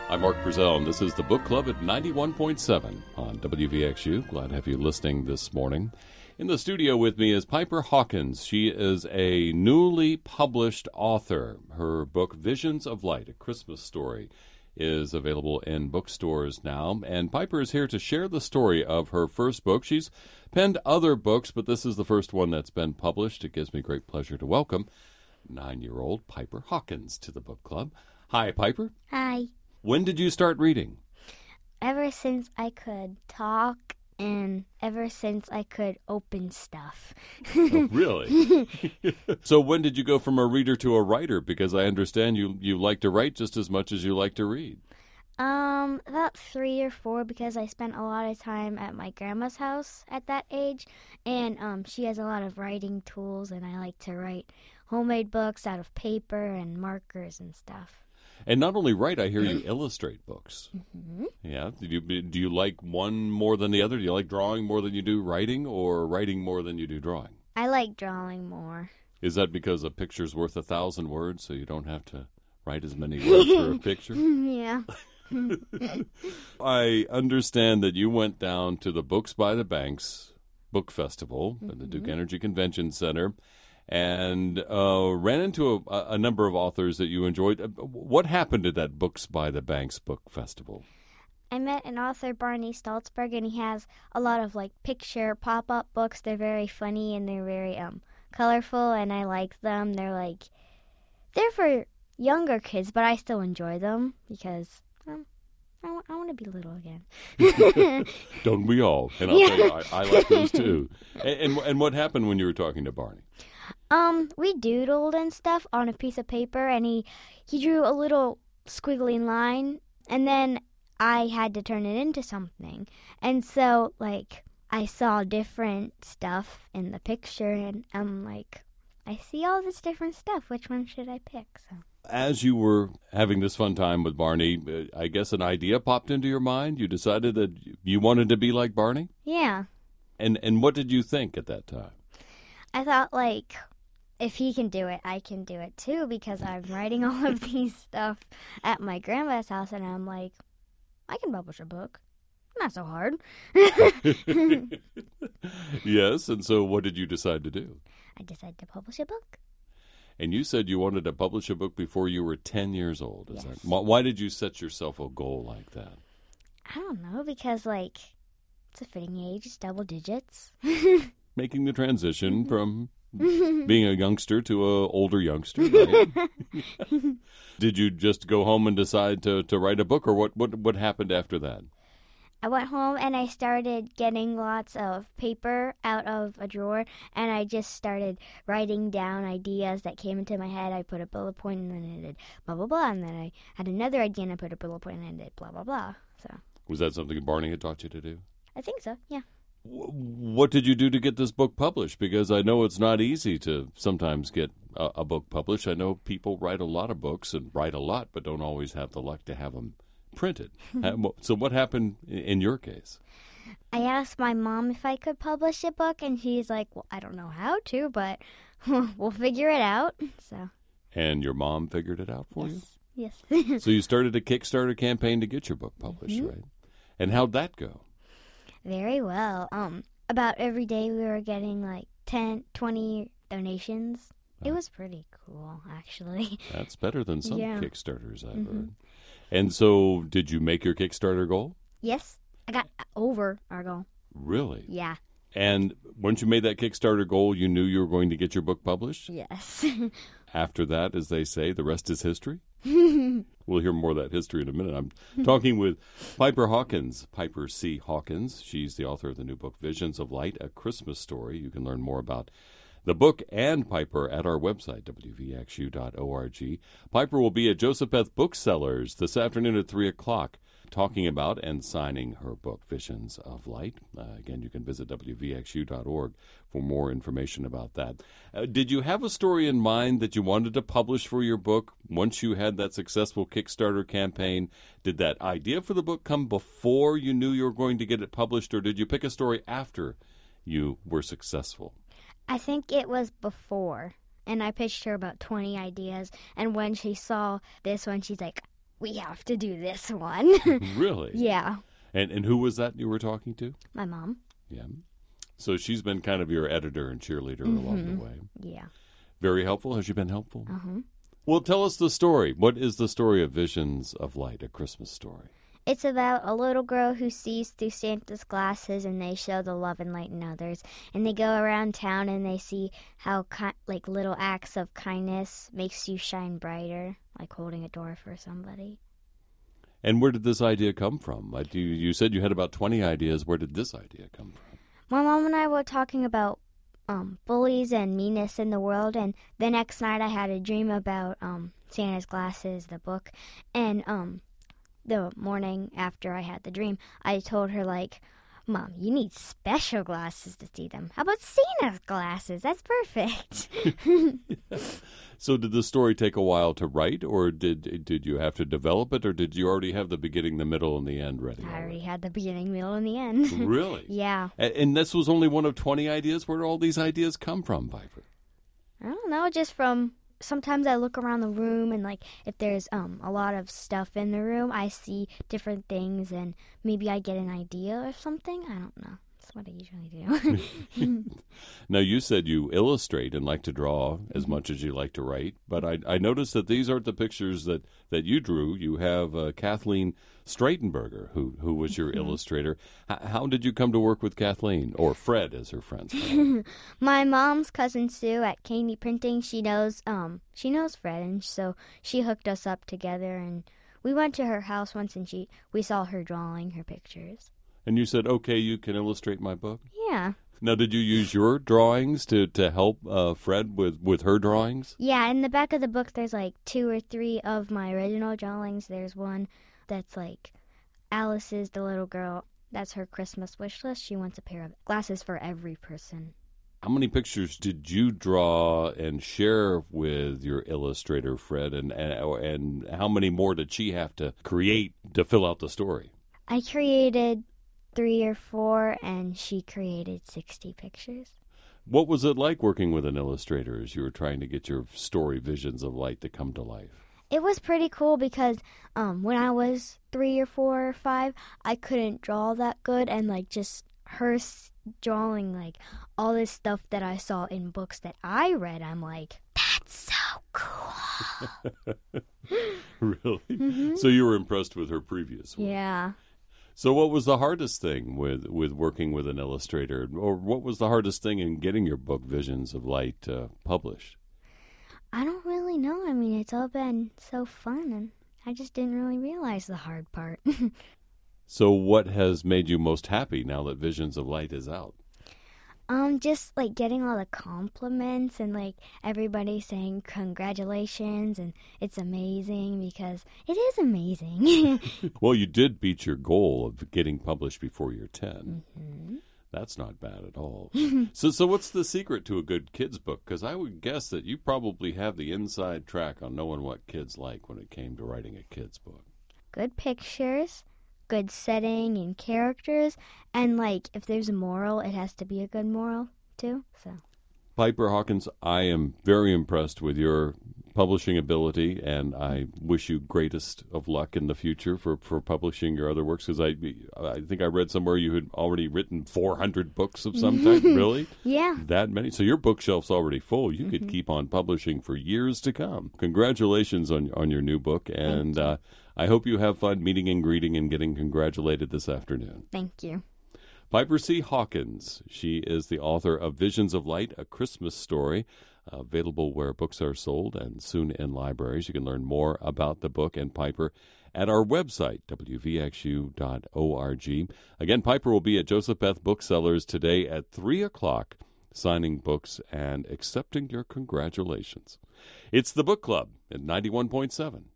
I'm Mark Brazell, and this is the Book Club at 91.7 on WVXU. Glad to have you listening this morning. In the studio with me is Piper Hawkins. She is a newly published author. Her book, Visions of Light, A Christmas Story, is available in bookstores now. And Piper is here to share the story of her first book. She's penned other books, but this is the first one that's been published. It gives me great pleasure to welcome 9-year-old Piper Hawkins to the Book Club. Hi, Piper. Hi. When did you start reading? Ever since I could talk and ever since I could open stuff. Oh, really? So when did you go from a reader to a writer? Because I understand you like to write just as much as you like to read. About 3 or 4, because I spent a lot of time at my grandma's house at that age, and she has a lot of writing tools, and I like to write homemade books out of paper and markers and stuff. And not only write, I hear you illustrate books. Mm-hmm. Yeah. Do you like one more than the other? Do you like drawing more than you do writing, or writing more than you do drawing? I like drawing more. Is that because a picture's worth 1,000 words, so you don't have to write as many words for a picture? Yeah. I understand that you went down to the Books by the Banks Book Festival at the Duke Energy Convention Center and ran into a number of authors that you enjoyed. What happened at that Books by the Banks Book Festival? I met an author, Barney Staltzberg, and he has a lot of picture pop-up books. They're very funny and they're very colorful, and I like them. They're for younger kids, but I still enjoy them because I want to be little again. Don't we all? And I'll tell you, I like those too. And what happened when you were talking to Barney? We doodled and stuff on a piece of paper, and he drew a little squiggly line, and then I had to turn it into something. And so, I saw different stuff in the picture, and I'm like, I see all this different stuff. Which one should I pick? So, as you were having this fun time with Barney, I guess an idea popped into your mind. You decided that you wanted to be like Barney? Yeah. And what did you think at that time? I thought, if he can do it, I can do it too, because I'm writing all of these stuff at my grandma's house, and I'm like, I can publish a book. Not so hard. Yes, and so what did you decide to do? I decided to publish a book. And you said you wanted to publish a book before you were 10 years old. Is Yes. that, why did you set yourself a goal like that? I don't know, because, it's a fitting age. It's double digits. Making the transition from being a youngster to a older youngster, right? Did you just go home and decide to write a book, or what happened after that? I went home and I started getting lots of paper out of a drawer, and I just started writing down ideas that came into my head. I put a bullet point, and then I did blah, blah, blah, and then I had another idea, and I put a bullet point, and I did blah, blah, blah. So, Was that something Barney had taught you to do? I think so, yeah. What did you do to get this book published? Because I know it's not easy to sometimes get a book published. I know people write a lot of books and write a lot, but don't always have the luck to have them printed. So what happened in your case? I asked my mom if I could publish a book, and she's like, well, I don't know how to, but we'll figure it out. So. And your mom figured it out for you? Yes. So you started a Kickstarter campaign to get your book published, right? And how'd that go? Very well. About every day we were getting 10, 20 donations. It was pretty cool, actually. That's better than some Yeah. Kickstarters I've heard. And so did you make your Kickstarter goal? Yes, I got over our goal. Really? Yeah. And once you made that Kickstarter goal, you knew you were going to get your book published? Yes. After that, as they say, the rest is history? We'll hear more of that history in a minute. I'm talking with Piper Hawkins, Piper C. Hawkins. She's the author of the new book, Visions of Light, A Christmas Story. You can learn more about the book and Piper at our website, wvxu.org. Piper will be at Josepheth Booksellers this afternoon at 3 o'clock, talking about and signing her book, Visions of Light. Again, you can visit wvxu.org for more information about that. Did you have a story in mind that you wanted to publish for your book once you had that successful Kickstarter campaign? Did that idea for the book come before you knew you were going to get it published, or did you pick a story after you were successful? I think it was before, and I pitched her about 20 ideas, and when she saw this one, she's like, we have to do this one. Really? Yeah. And who was that you were talking to? My mom. Yeah. So she's been kind of your editor and cheerleader along the way. Yeah. Very helpful. Has she been helpful? Uh-huh. Well, tell us the story. What is the story of Visions of Light, a Christmas story? It's about a little girl who sees through Santa's glasses, and they show the love and light in others. And they go around town and they see how little acts of kindness makes you shine brighter, like holding a door for somebody. And where did this idea come from? You said you had about 20 ideas. Where did this idea come from? My mom and I were talking about bullies and meanness in the world, and the next night I had a dream about Santa's glasses, the book, and the morning after I had the dream, I told her, like, Mom, you need special glasses to see them. How about Santa's glasses? That's perfect. So did the story take a while to write, or did you have to develop it, or did you already have the beginning, the middle, and the end ready? I already had the beginning, middle, and the end. Really? Yeah. And this was only one of 20 ideas? Where did all these ideas come from, Piper? I don't know, just from... Sometimes I look around the room and, like, if there's a lot of stuff in the room, I see different things and maybe I get an idea or something. I don't know. That's what I usually do. Now, you said you illustrate and like to draw as much as you like to write, but I noticed that these aren't the pictures that you drew. You have Kathleen Streitenberger, who was your illustrator. How did you come to work with Kathleen, or Fred, as her friends call her? My mom's cousin Sue at Candy Printing, she knows Fred, and so she hooked us up together, and we went to her house once, and we saw her drawing her pictures. And you said, okay, you can illustrate my book? Yeah. Now, did you use your drawings to help Fred with her drawings? Yeah, in the back of the book, there's like 2 or 3 of my original drawings. There's one that's like Alice's, the little girl. That's her Christmas wish list. She wants a pair of glasses for every person. How many pictures did you draw and share with your illustrator, Fred, and how many more did she have to create to fill out the story? I created 3 or 4, and she created 60 pictures. What was it like working with an illustrator as you were trying to get your story, Visions of Light, to come to life? It was pretty cool because when I was 3 or 4 or 5, I couldn't draw that good, and like just her drawing like all this stuff that I saw in books that I read, I'm like, that's so cool. Really? Mm-hmm. So you were impressed with her previous work? Yeah. So what was the hardest thing with working with an illustrator, or what was the hardest thing in getting your book, Visions of Light, published? I don't really know. I mean, it's all been so fun, and I just didn't really realize the hard part. So what has made you most happy now that Visions of Light is out? Just like getting all the compliments and like everybody saying congratulations and it's amazing, because it is amazing. Well, you did beat your goal of getting published before you're 10. Mm-hmm. That's not bad at all. So what's the secret to a good kids book? Because I would guess that you probably have the inside track on knowing what kids like when it came to writing a kids book. Good pictures, good setting and characters, and like if there's a moral, it has to be a good moral too. So Piper Hawkins, I am very impressed with your publishing ability, and I wish you greatest of luck in the future for publishing your other works, because I think I read somewhere you had already written 400 books of some type. Really? Yeah. That many? So your bookshelf's already full. You could keep on publishing for years to come. Congratulations on your new book, and I hope you have fun meeting and greeting and getting congratulated this afternoon. Thank you. Piper C. Hawkins. She is the author of Visions of Light, A Christmas Story, available where books are sold and soon in libraries. You can learn more about the book and Piper at our website, wvxu.org. Again, Piper will be at Joseph Beth Booksellers today at 3 o'clock, signing books and accepting your congratulations. It's the Book Club at 91.7